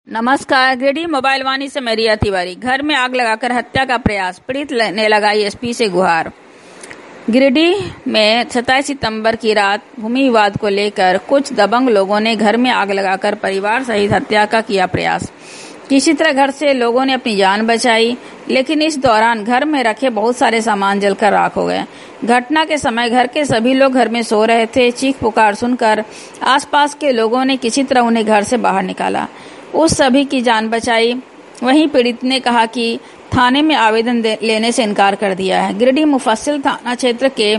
नमस्कार। गिरिडीह मोबाइल वाणी से मैं रिया तिवारी। घर में आग लगाकर हत्या का प्रयास, पीड़ित ने लगाई एसपी से गुहार। गिरिडीह में 27 सितंबर की रात भूमि विवाद को लेकर कुछ दबंग लोगों ने घर में आग लगाकर परिवार सहित हत्या का किया प्रयास। किसी तरह घर से लोगों ने अपनी जान बचाई, लेकिन इस दौरान घर में रखे बहुत सारे सामान जलकर राख हो गए। घटना के समय घर के सभी लोग घर में सो रहे थे। चीख पुकार सुनकर आसपास के लोगों ने किसी तरह उन्हें घर से बाहर निकाला, उस सभी की जान बचाई। वहीं पीड़ित ने कहा कि थाने में आवेदन लेने से इनकार कर दिया है। गिरिडीह मुफस्सिल थाना क्षेत्र के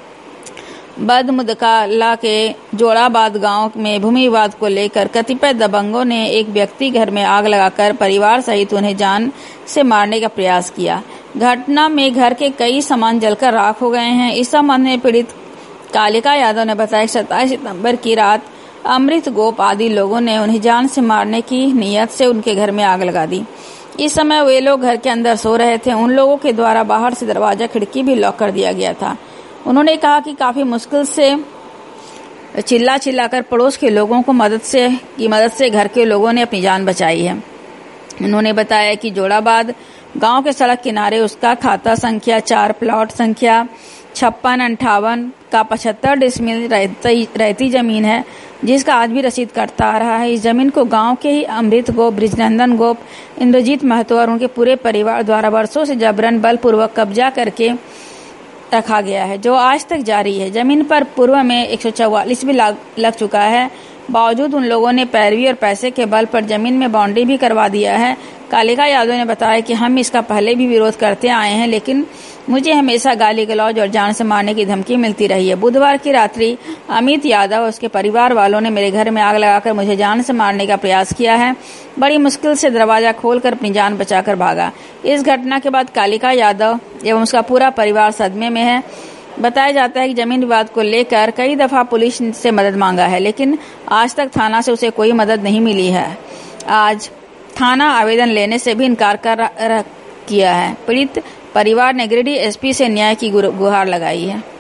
बदमुदकाला के जोड़ाबाद गांव में भूमि विवाद को लेकर कतिपय दबंगों ने एक व्यक्ति घर में आग लगाकर परिवार सहित उन्हें जान से मारने का प्रयास किया। घटना में घर के कई सामान जलकर राख हो गए हैं। इस संबंध में पीड़ित कालिका यादव ने बताया कि 27 सितंबर की रात अमृत गोप आदि लोगों ने उन्हें जान से मारने की नीयत से उनके घर में आग लगा दी। इस समय वे लोग घर के अंदर सो रहे थे। उन लोगों के द्वारा बाहर से दरवाजा खिड़की भी लॉक कर दिया गया था। उन्होंने कहा कि काफी मुश्किल से चिल्लाकर पड़ोस के लोगों को मदद से घर के लोगों ने अपनी जान बचाई है। उन्होंने बताया कि जोड़ाबाद गांव के सड़क किनारे उसका खाता संख्या 4 प्लॉट संख्या 5658 का 75 डिसमिल रहती जमीन है, जिसका आज भी रसीद कटता आ रहा है। इस जमीन को गांव के ही अमृत गोप, ब्रिजनंदन गोप, इंद्रजीत महतो और उनके पूरे परिवार द्वारा वर्षों से जबरन बलपूर्वक कब्जा करके रखा गया है, जो आज तक जारी है। जमीन पर पूर्व में 144 भी लग चुका है। बावजूद उन लोगों ने पैरवी और पैसे के बल पर जमीन में बाउंड्री भी करवा दिया है। कालिका यादव ने बताया कि हम इसका पहले भी विरोध करते आए हैं, लेकिन मुझे हमेशा गाली गलौज और जान से मारने की धमकी मिलती रही है। बुधवार की रात्रि अमित यादव और उसके परिवार वालों ने मेरे घर में आग लगाकर मुझे जान से मारने का प्रयास किया है। बड़ी मुश्किल से दरवाजा खोलकर अपनी जान बचाकर भागा। इस घटना के बाद कालिका यादव एवं उसका पूरा परिवार सदमे में है। बताया जाता है कि जमीन विवाद को लेकर कई दफा पुलिस से मदद मांगा है, लेकिन आज तक थाना से उसे कोई मदद नहीं मिली है। आज थाना आवेदन लेने से भी इनकार किया है। पीड़ित परिवार ने गिरिडीह एसपी से न्याय की गुहार लगाई है।